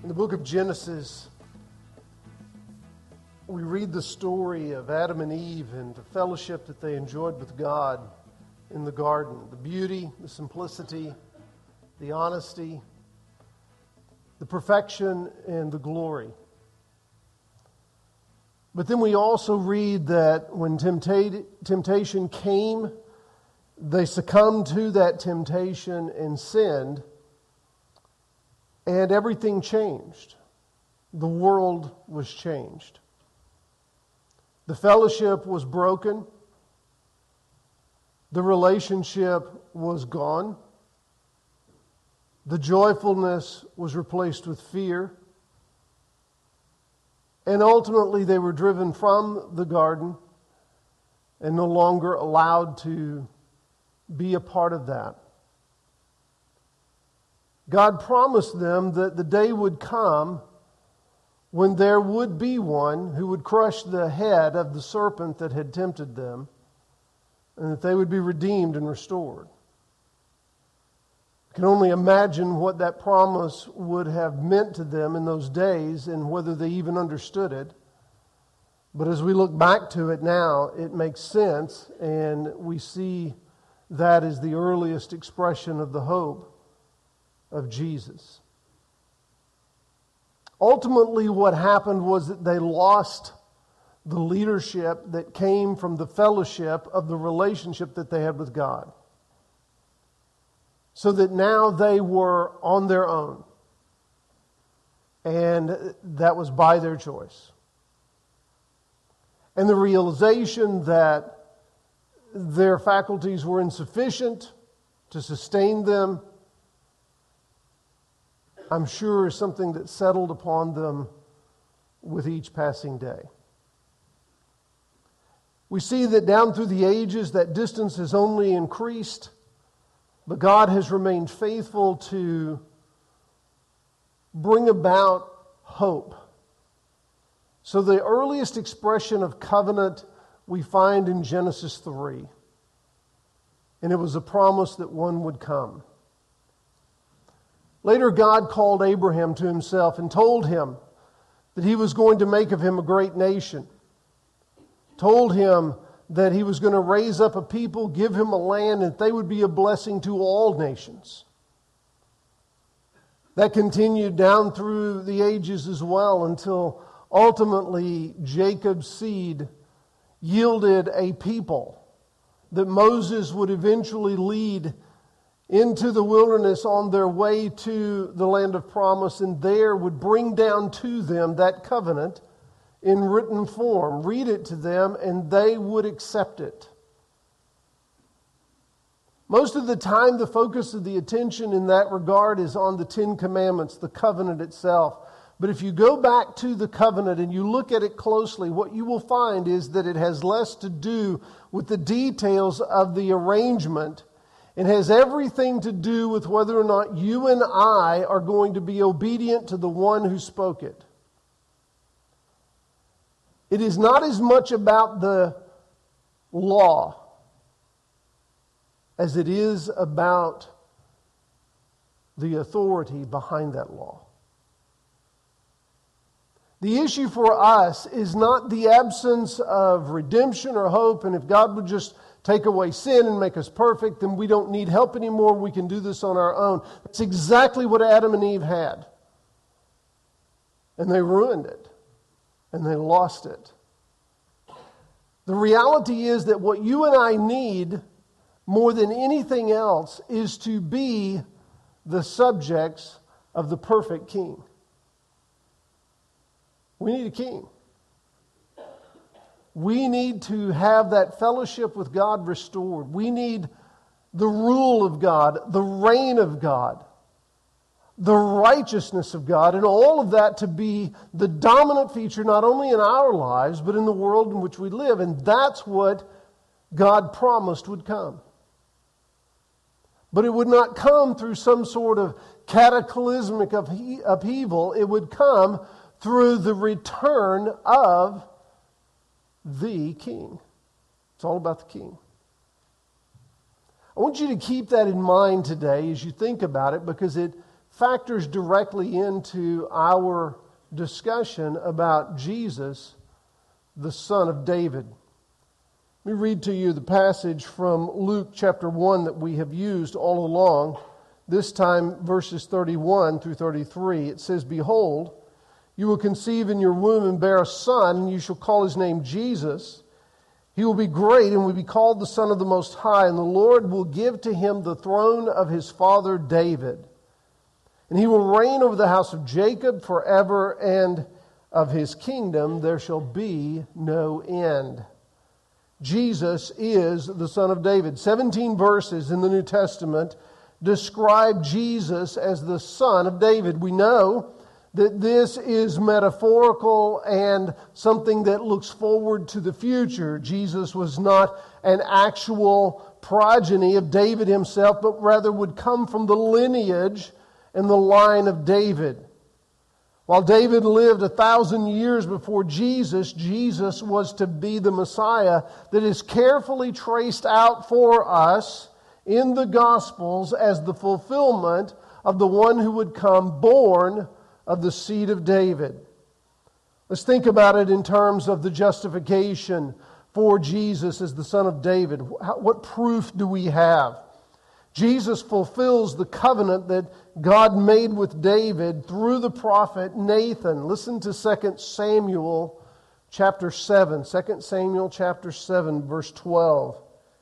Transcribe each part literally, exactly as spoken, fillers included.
In the book of Genesis, we read the story of Adam and Eve and the fellowship that they enjoyed with God in the garden. The beauty, the simplicity, the honesty, the perfection, and the glory. But then we also read that when tempta- temptation came, they succumbed to that temptation and sinned, and everything changed. The world was changed. The fellowship was broken. The relationship was gone. The joyfulness was replaced with fear. And ultimately they were driven from the garden and no longer allowed to be a part of that. God promised them that the day would come when there would be one who would crush the head of the serpent that had tempted them, and that they would be redeemed and restored. I can only imagine what that promise would have meant to them in those days and whether they even understood it. But as we look back to it now, it makes sense, and we see that as the earliest expression of the hope of Jesus. Ultimately, what happened was that they lost the leadership that came from the fellowship of the relationship that they had with God. So that now they were on their own. And that was by their choice. And the realization that their faculties were insufficient to sustain them, I'm sure, is something that settled upon them with each passing day. We see that down through the ages that distance has only increased, but God has remained faithful to bring about hope. So the earliest expression of covenant we find in Genesis three, and it was a promise that one would come. Later, God called Abraham to himself and told him that he was going to make of him a great nation. Told him that he was going to raise up a people, give him a land, and that they would be a blessing to all nations. That continued down through the ages as well until ultimately Jacob's seed yielded a people that Moses would eventually lead into the wilderness on their way to the land of promise, and there would bring down to them that covenant in written form, read it to them, and they would accept it. Most of the time, the focus of the attention in that regard is on the Ten Commandments, the covenant itself. But if you go back to the covenant and you look at it closely, what you will find is that it has less to do with the details of the arrangement. It has everything to do with whether or not you and I are going to be obedient to the one who spoke it. It is not as much about the law as it is about the authority behind that law. The issue for us is not the absence of redemption or hope, and if God would just take away sin and make us perfect, then we don't need help anymore. We can do this on our own. That's exactly what Adam and Eve had. And they ruined it. And they lost it. The reality is that what you and I need more than anything else is to be the subjects of the perfect king. We need a king. We need to have that fellowship with God restored. We need the rule of God, the reign of God, the righteousness of God, and all of that to be the dominant feature not only in our lives, but in the world in which we live. And that's what God promised would come. But it would not come through some sort of cataclysmic upheaval. It would come through the return of the king. It's all about the king. I want you to keep that in mind today as you think about it, because it factors directly into our discussion about Jesus, the Son of David. Let me read to you the passage from Luke chapter one that we have used all along, this time verses thirty-one through thirty-three. It says, "Behold, you will conceive in your womb and bear a son, and you shall call his name Jesus. He will be great and will be called the Son of the Most High, and the Lord will give to him the throne of his father David. And he will reign over the house of Jacob forever, and of his kingdom there shall be no end." Jesus is the Son of David. seventeen verses in the New Testament describe Jesus as the Son of David. We know that this is metaphorical and something that looks forward to the future. Jesus was not an actual progeny of David himself, but rather would come from the lineage and the line of David. While David lived a thousand years before Jesus, Jesus was to be the Messiah that is carefully traced out for us in the Gospels as the fulfillment of the one who would come born of the seed of David. Let's think about it in terms of the justification for Jesus as the Son of David. What proof do we have? Jesus fulfills the covenant that God made with David through the prophet Nathan. Listen to Second Samuel chapter seven. Second Samuel chapter seven, verse twelve.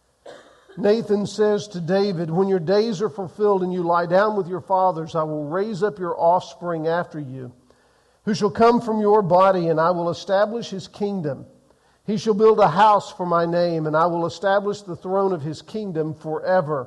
Nathan says to David, "When your days are fulfilled and you lie down with your fathers, I will raise up your offspring after you, who shall come from your body, and I will establish his kingdom. He shall build a house for my name, and I will establish the throne of his kingdom forever.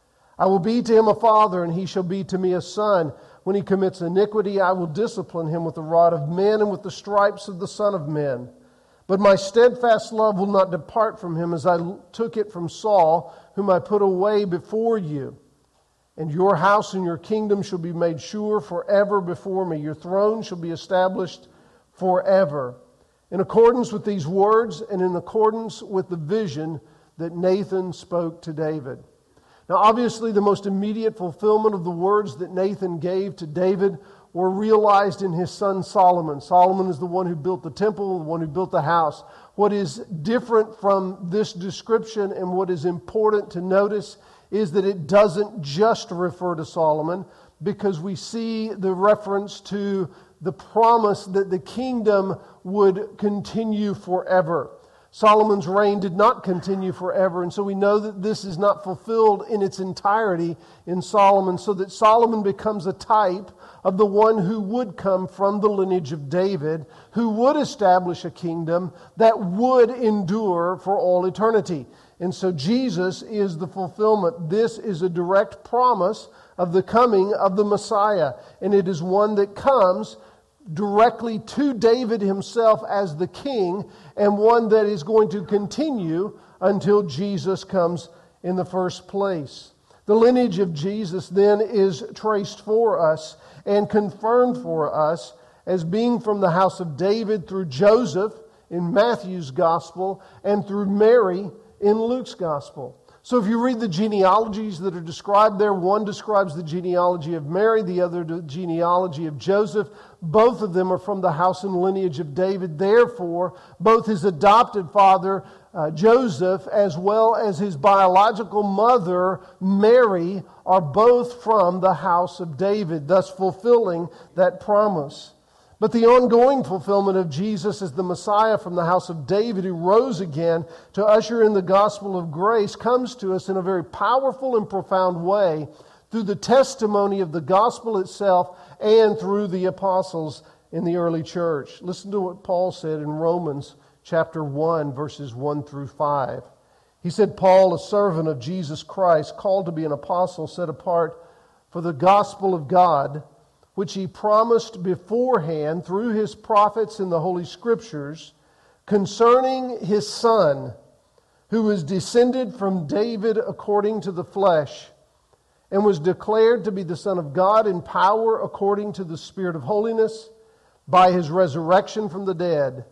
I will be to him a father, and he shall be to me a son. When he commits iniquity, I will discipline him with the rod of men and with the stripes of the Son of Men. But my steadfast love will not depart from him, as I took it from Saul, whom I put away before you. And your house and your kingdom shall be made sure forever before me. Your throne shall be established forever." In accordance with these words and in accordance with the vision that Nathan spoke to David. Now, obviously, the most immediate fulfillment of the words that Nathan gave to David were realized in his son Solomon. Solomon is the one who built the temple, the one who built the house. What is different from this description and what is important to notice is that it doesn't just refer to Solomon, because we see the reference to the promise that the kingdom would continue forever. Solomon's reign did not continue forever, and so we know that this is not fulfilled in its entirety in Solomon, so that Solomon becomes a type of the one who would come from the lineage of David, who would establish a kingdom that would endure for all eternity. And so Jesus is the fulfillment. This is a direct promise of the coming of the Messiah, and it is one that comes directly to David himself as the king, and one that is going to continue until Jesus comes in the first place. The lineage of Jesus then is traced for us and confirmed for us as being from the house of David through Joseph in Matthew's gospel and through Mary in Luke's gospel. So if you read the genealogies that are described there, one describes the genealogy of Mary, the other the genealogy of Joseph. Both of them are from the house and lineage of David. Therefore, both his adopted father, uh, Joseph, as well as his biological mother, Mary, are both from the house of David, thus fulfilling that promise. But the ongoing fulfillment of Jesus as the Messiah from the house of David, who rose again to usher in the gospel of grace, comes to us in a very powerful and profound way through the testimony of the gospel itself and through the apostles in the early church. Listen to what Paul said in Romans chapter one, verses one through five. He said, "Paul, a servant of Jesus Christ, called to be an apostle, set apart for the gospel of God, which he promised beforehand through his prophets in the Holy Scriptures, concerning his Son, who was descended from David according to the flesh, and was declared to be the Son of God in power according to the Spirit of holiness, by his resurrection from the dead,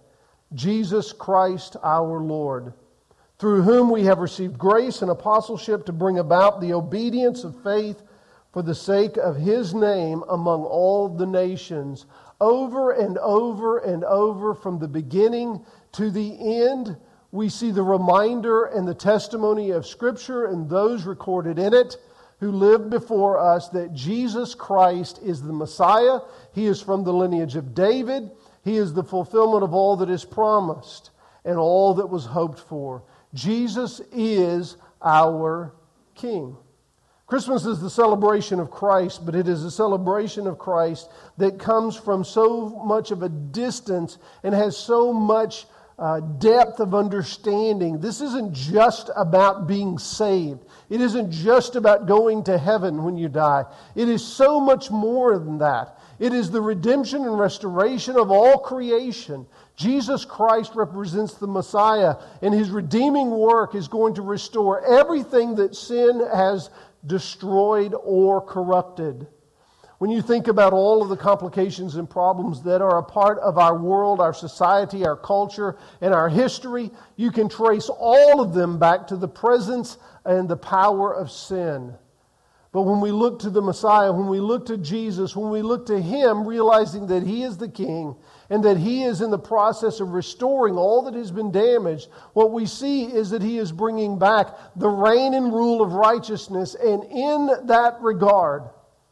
Jesus Christ our Lord, through whom we have received grace and apostleship to bring about the obedience of faith for the sake of His name among all the nations. Over and over and over, from the beginning to the end, we see the reminder and the testimony of Scripture and those recorded in it who lived before us that Jesus Christ is the Messiah. He is from the lineage of David. He is the fulfillment of all that is promised and all that was hoped for. Jesus is our King. Christmas is the celebration of Christ, but it is a celebration of Christ that comes from so much of a distance and has so much uh, depth of understanding. This isn't just about being saved. It isn't just about going to heaven when you die. It is so much more than that. It is the redemption and restoration of all creation. Jesus Christ represents the Messiah, and His redeeming work is going to restore everything that sin has destroyed or corrupted. When you think about all of the complications and problems that are a part of our world, our society, our culture, and our history, you can trace all of them back to the presence and the power of sin. But when we look to the Messiah, when we look to Jesus, when we look to Him, realizing that He is the King and that He is in the process of restoring all that has been damaged, what we see is that He is bringing back the reign and rule of righteousness. And in that regard,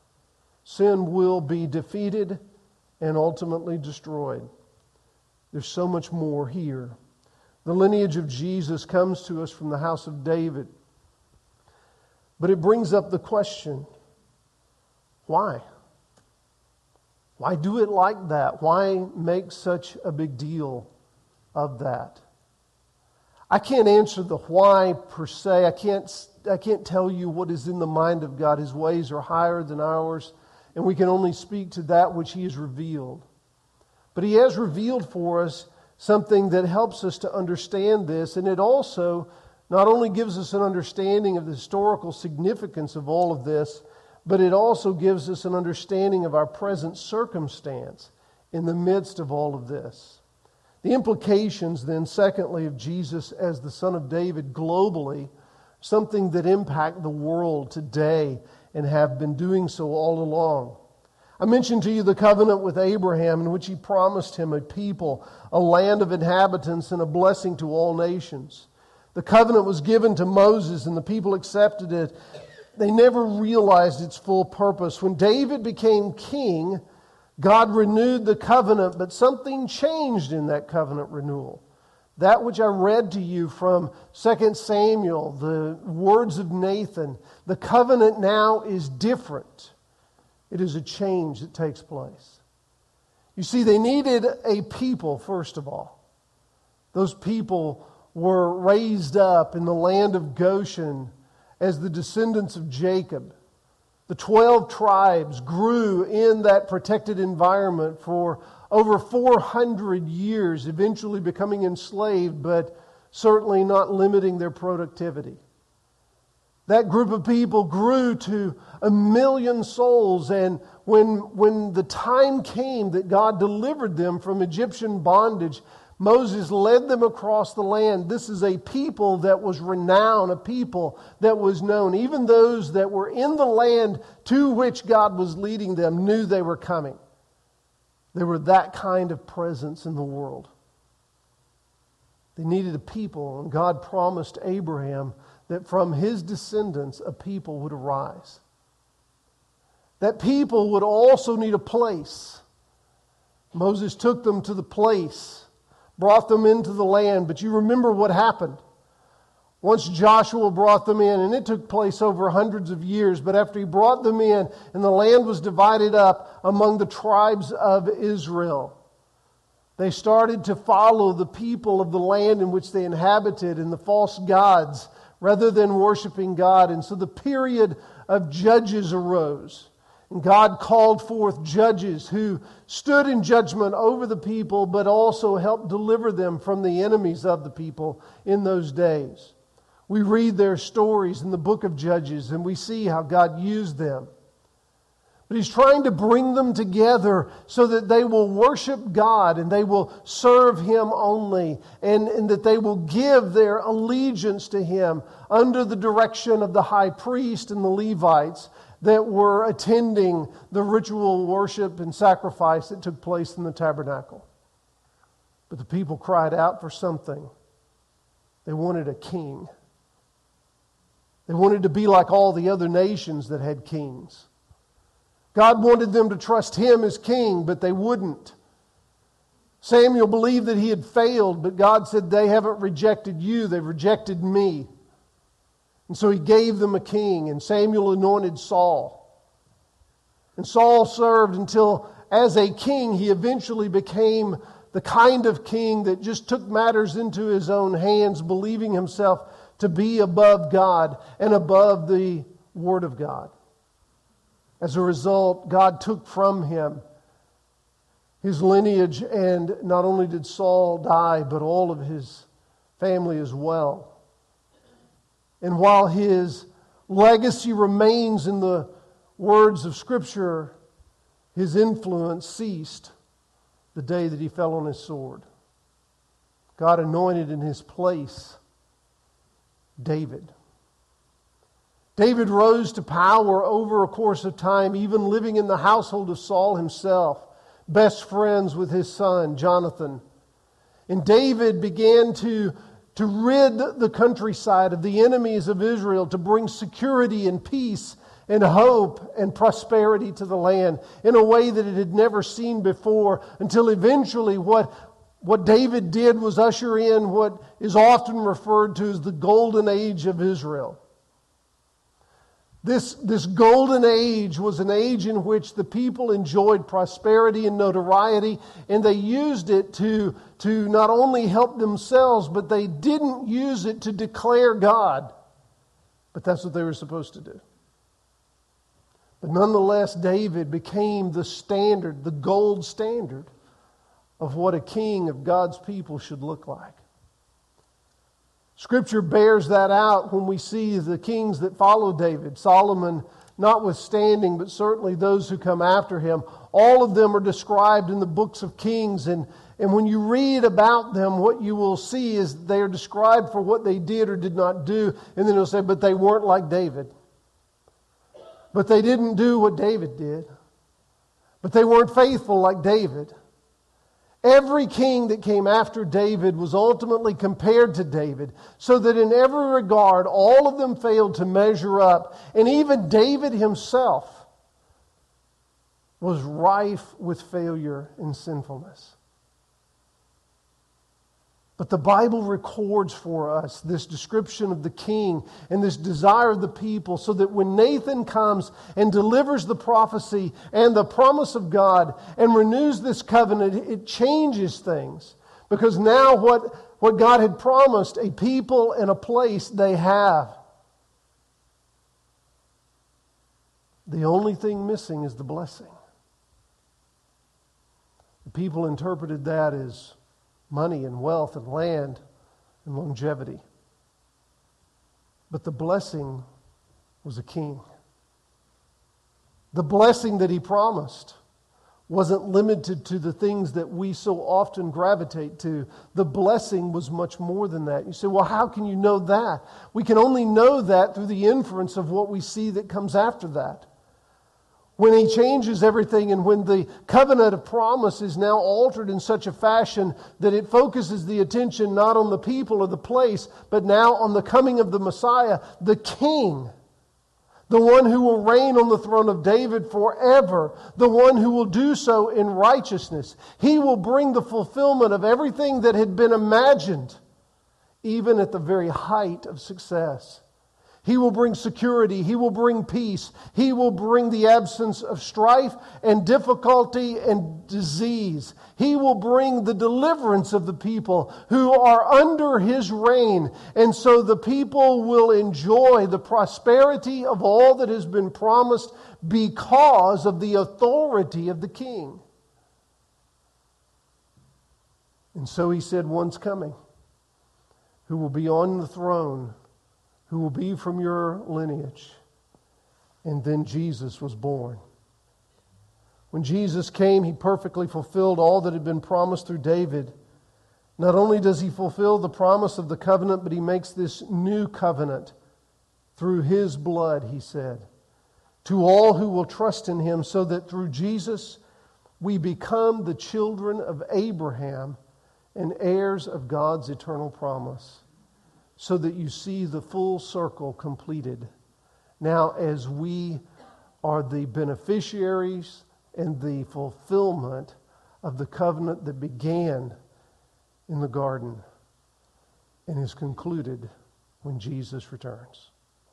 sin will be defeated and ultimately destroyed. There's so much more here. The lineage of Jesus comes to us from the house of David. But it brings up the question, why? Why do it like that? Why make such a big deal of that? I can't answer the why per se. I can't, I can't tell you what is in the mind of God. His ways are higher than ours, and we can only speak to that which He has revealed. But He has revealed for us something that helps us to understand this, and it also not only gives us an understanding of the historical significance of all of this, but it also gives us an understanding of our present circumstance in the midst of all of this. The implications then, secondly, of Jesus as the Son of David globally, something that impact the world today and have been doing so all along. I mentioned to you the covenant with Abraham in which He promised him a people, a land of inhabitants, and a blessing to all nations. The covenant was given to Moses and the people accepted it. They never realized its full purpose. When David became king, God renewed the covenant, but something changed in that covenant renewal. That which I read to you from Second Samuel, the words of Nathan, the covenant now is different. It is a change that takes place. You see, they needed a people, first of all. Those people were raised up in the land of Goshen as the descendants of Jacob. The twelve tribes grew in that protected environment for over four hundred years, eventually becoming enslaved, but certainly not limiting their productivity. That group of people grew to a million souls, and when, when the time came that God delivered them from Egyptian bondage, Moses led them across the land. This is a people that was renowned, a people that was known. Even those that were in the land to which God was leading them knew they were coming. They were that kind of presence in the world. They needed a people, and God promised Abraham that from his descendants a people would arise. That people would also need a place. Moses took them to the place, brought them into the land, but you remember what happened. Once Joshua brought them in, and it took place over hundreds of years, but after he brought them in, and the land was divided up among the tribes of Israel, they started to follow the people of the land in which they inhabited and the false gods rather than worshiping God. And so the period of judges arose. And God called forth judges who stood in judgment over the people, but also helped deliver them from the enemies of the people in those days. We read their stories in the book of Judges, and we see how God used them. But He's trying to bring them together so that they will worship God and they will serve Him only, and, and that they will give their allegiance to Him under the direction of the high priest and the Levites, that were attending the ritual worship and sacrifice that took place in the tabernacle. But the people cried out for something. They wanted a king. They wanted to be like all the other nations that had kings. God wanted them to trust Him as king, but they wouldn't. Samuel believed that he had failed, but God said, they haven't rejected you, they've rejected me. And so He gave them a king, and Samuel anointed Saul. And Saul served until, as a king, he eventually became the kind of king that just took matters into his own hands, believing himself to be above God and above the Word of God. As a result, God took from him his lineage, and not only did Saul die, but all of his family as well. And while his legacy remains in the words of Scripture, his influence ceased the day that he fell on his sword. God anointed in his place David. David rose to power over a course of time, even living in the household of Saul himself, best friends with his son, Jonathan. And David began to, to rid the countryside of the enemies of Israel, to bring security and peace and hope and prosperity to the land in a way that it had never seen before, until eventually what, what David did was usher in what is often referred to as the golden age of Israel. This, this golden age was an age in which the people enjoyed prosperity and notoriety, and they used it to, to not only help themselves, but they didn't use it to declare God. But that's what they were supposed to do. But nonetheless, David became the standard, the gold standard of what a king of God's people should look like. Scripture bears that out when we see the kings that follow David, Solomon notwithstanding, but certainly those who come after him. All of them are described in the books of Kings, and, and when you read about them, what you will see is they are described for what they did or did not do, and then it'll say, but they weren't like David. But they didn't do what David did. But they weren't faithful like David. Every king that came after David was ultimately compared to David, so that in every regard, all of them failed to measure up. And even David himself was rife with failure and sinfulness. But the Bible records for us this description of the king and this desire of the people, so that when Nathan comes and delivers the prophecy and the promise of God and renews this covenant, it changes things. Because now what, what God had promised, a people and a place, they have. The only thing missing is the blessing. The people interpreted that as money and wealth and land and longevity. But the blessing was a king. The blessing that he promised wasn't limited to the things that we so often gravitate to. The blessing was much more than that. You say, well, how can you know that? We can only know that through the inference of what we see that comes after that. When he changes everything, and when the covenant of promise is now altered in such a fashion that it focuses the attention not on the people or the place, but now on the coming of the Messiah, the King, the one who will reign on the throne of David forever, the one who will do so in righteousness. He will bring the fulfillment of everything that had been imagined, even at the very height of success. He will bring security. He will bring peace. He will bring the absence of strife and difficulty and disease. He will bring the deliverance of the people who are under His reign. And so the people will enjoy the prosperity of all that has been promised because of the authority of the King. And so He said, one's coming who will be on the throne, who will be from your lineage. And then Jesus was born. When Jesus came, He perfectly fulfilled all that had been promised through David. Not only does He fulfill the promise of the covenant, but He makes this new covenant through His blood, He said, to all who will trust in him, so that through Jesus we become the children of Abraham and heirs of God's eternal promise, so that you see the full circle completed. Now, as we are the beneficiaries and the fulfillment of the covenant that began in the garden and is concluded when Jesus returns.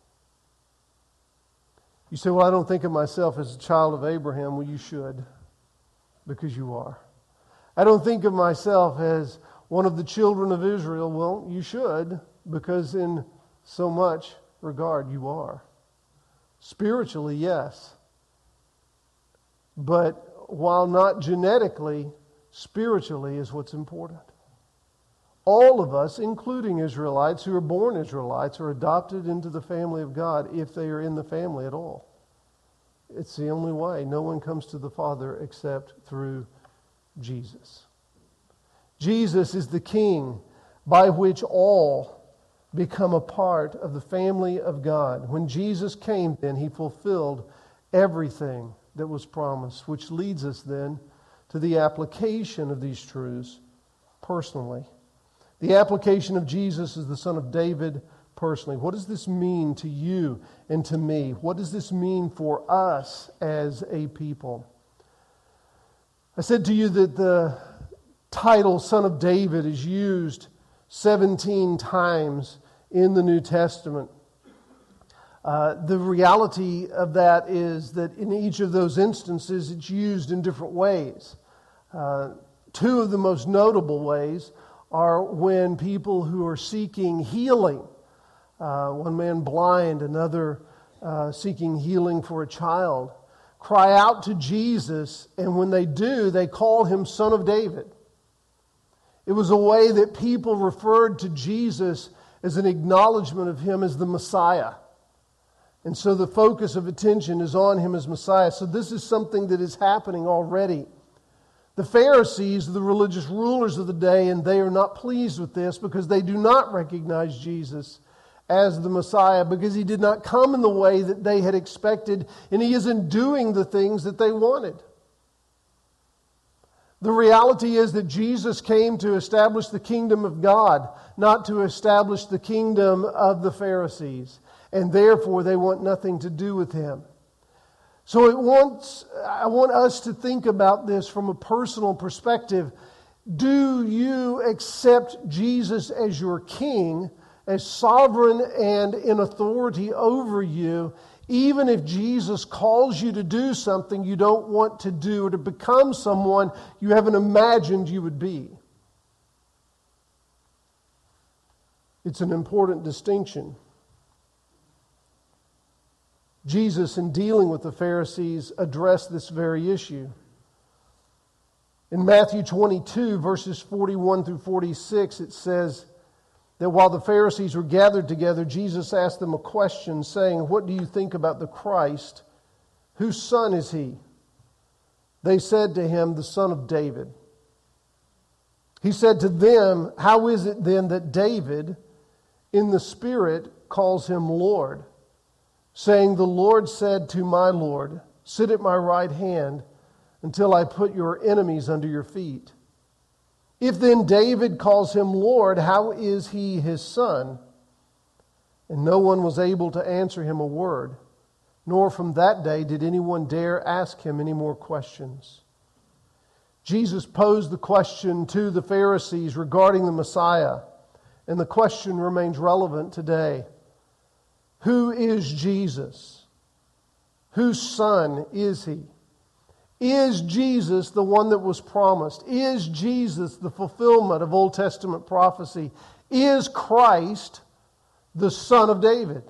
You say, well, I don't think of myself as a child of Abraham. Well, you should, because you are. I don't think of myself as one of the children of Israel. Well, you should, because in so much regard you are. Spiritually, yes. But while not genetically, spiritually is what's important. All of us, including Israelites who are born Israelites, are adopted into the family of God if they are in the family at all. It's the only way. No one comes to the Father except through Jesus. Jesus is the King by which all become a part of the family of God. When Jesus came, then he fulfilled everything that was promised, which leads us then to the application of these truths personally. The application of Jesus as the Son of David personally. What does this mean to you and to me? What does this mean for us as a people? I said to you that the title Son of David is used seventeen times in the New Testament. Uh, the reality of that is that in each of those instances it's used in different ways. Uh, two of the most notable ways are when people who are seeking healing, uh, one man blind, another uh, seeking healing for a child, cry out to Jesus, and when they do, they call him Son of David. It was a way that people referred to Jesus as an acknowledgement of him as the Messiah. And so the focus of attention is on him as Messiah. So this is something that is happening already. The Pharisees, the religious rulers of the day, and they are not pleased with this because they do not recognize Jesus as the Messiah, because he did not come in the way that they had expected, and he isn't doing the things that they wanted. The reality is that Jesus came to establish the kingdom of God, not to establish the kingdom of the Pharisees, and therefore they want nothing to do with him. So it wants, I want us to think about this from a personal perspective. Do you accept Jesus as your king, as sovereign and in authority over you, even if Jesus calls you to do something you don't want to do or to become someone you haven't imagined you would be? It's an important distinction. Jesus, in dealing with the Pharisees, addressed this very issue. In Matthew twenty-two, verses forty-one through forty-six, it says that while the Pharisees were gathered together, Jesus asked them a question, saying, "What do you think about the Christ? Whose son is he?" They said to him, "The son of David." He said to them, "How is it then that David, in the Spirit, calls him Lord, saying, 'The Lord said to my Lord, sit at my right hand until I put your enemies under your feet'? If then David calls him Lord, how is he his son?" And no one was able to answer him a word, nor from that day did anyone dare ask him any more questions. Jesus posed the question to the Pharisees regarding the Messiah, and the question remains relevant today. Who is Jesus? Whose son is he? Is Jesus the one that was promised? Is Jesus the fulfillment of Old Testament prophecy? Is Christ the Son of David?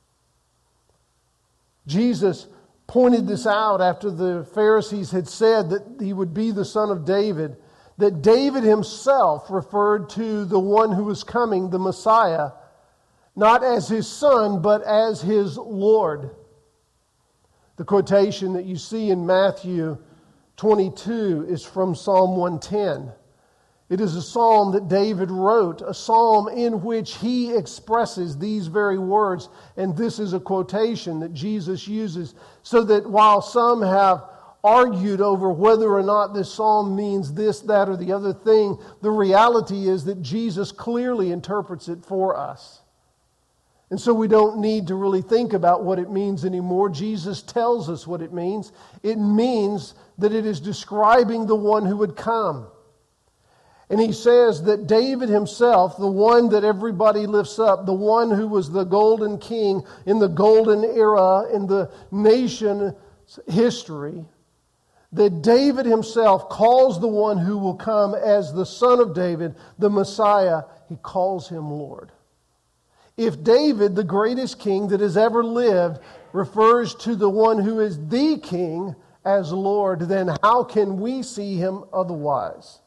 Jesus pointed this out after the Pharisees had said that he would be the Son of David, that David himself referred to the one who was coming, the Messiah, not as his son, but as his Lord. The quotation that you see in Matthew twenty-two is from Psalm one ten. It is a psalm that David wrote, a psalm in which he expresses these very words. And this is a quotation that Jesus uses, so that while some have argued over whether or not this psalm means this, that, or the other thing, the reality is that Jesus clearly interprets it for us. And so we don't need to really think about what it means anymore. Jesus tells us what it means. It means that it is describing the one who would come. And he says that David himself, the one that everybody lifts up, the one who was the golden king in the golden era in the nation's history, that David himself calls the one who will come as the Son of David, the Messiah, he calls him Lord. If David, the greatest king that has ever lived, refers to the one who is the king as Lord, then how can we see him otherwise?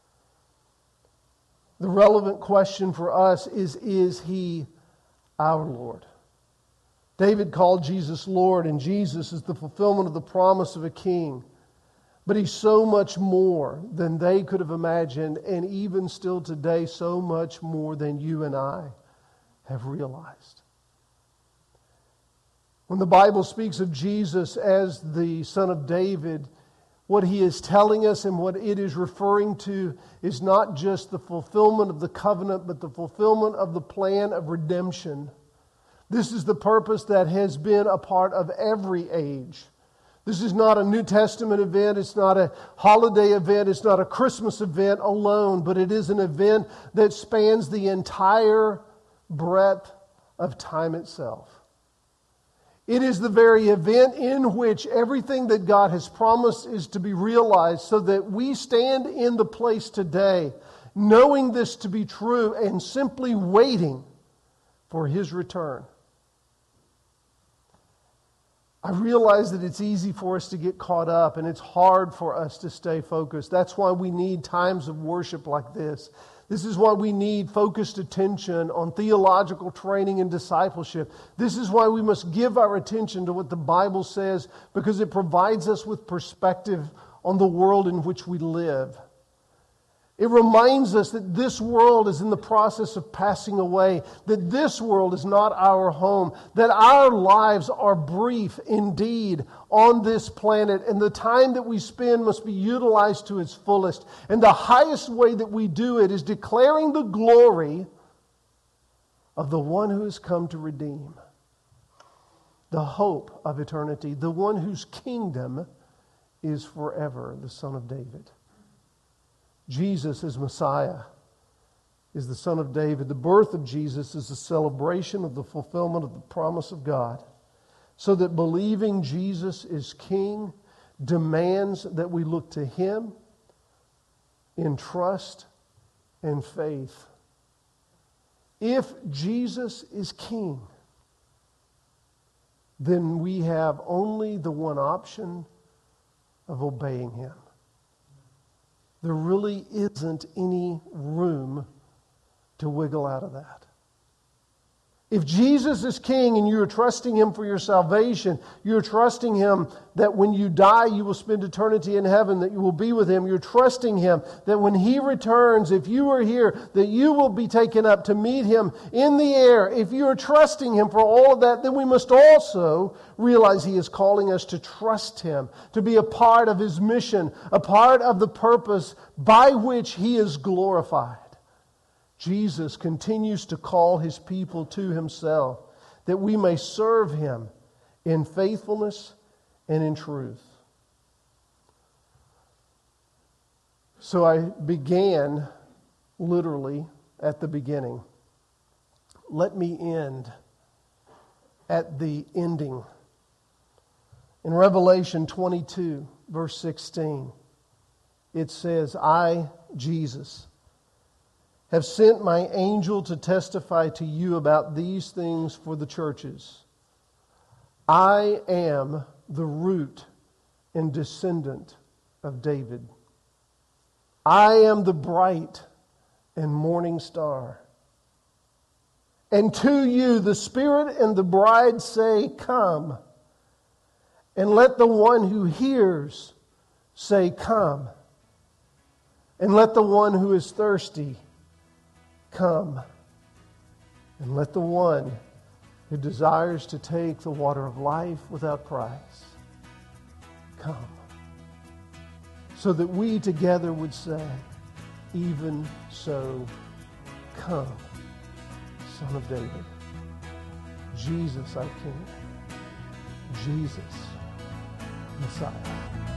The relevant question for us is, is he our Lord? David called Jesus Lord, and Jesus is the fulfillment of the promise of a king. But he's so much more than they could have imagined, and even still today, so much more than you and I have realized. When the Bible speaks of Jesus as the Son of David, what he is telling us and what it is referring to is not just the fulfillment of the covenant, but the fulfillment of the plan of redemption. This is the purpose that has been a part of every age. This is not a New Testament event. It's not a holiday event. It's not a Christmas event alone, but it is an event that spans the entire breadth of time itself. It is the very event in which everything that God has promised is to be realized, so that we stand in the place today knowing this to be true and simply waiting for His return. I realize that it's easy for us to get caught up, and it's hard for us to stay focused. That's why we need times of worship like this. This is why we need focused attention on theological training and discipleship. This is why we must give our attention to what the Bible says, because it provides us with perspective on the world in which we live. It reminds us that this world is in the process of passing away, that this world is not our home, that our lives are brief indeed on this planet, and the time that we spend must be utilized to its fullest. And the highest way that we do it is declaring the glory of the one who has come to redeem, the hope of eternity, the one whose kingdom is forever, the Son of David. Jesus is Messiah, is the Son of David. The birth of Jesus is a celebration of the fulfillment of the promise of God, so that believing Jesus is King demands that we look to Him in trust and faith. If Jesus is King, then we have only the one option of obeying Him. There really isn't any room to wiggle out of that. If Jesus is King and you're trusting Him for your salvation, you're trusting Him that when you die you will spend eternity in heaven, that you will be with Him. You're trusting Him that when He returns, if you are here, that you will be taken up to meet Him in the air. If you are trusting Him for all of that, then we must also realize He is calling us to trust Him, to be a part of His mission, a part of the purpose by which He is glorified. Jesus continues to call His people to Himself, that we may serve Him in faithfulness and in truth. So I began literally at the beginning. Let me end at the ending. In Revelation twenty-two, verse sixteen, it says, I, Jesus, have sent my angel to testify to you about these things for the churches. I am the root and descendant of David. I am the bright and morning star. And to you the Spirit and the bride say, come. And let the one who hears say, come. And let the one who is thirsty come. And let the one who desires to take the water of life without price come. So that we together would say, even so, come, Son of David. Jesus our King. Jesus, Messiah.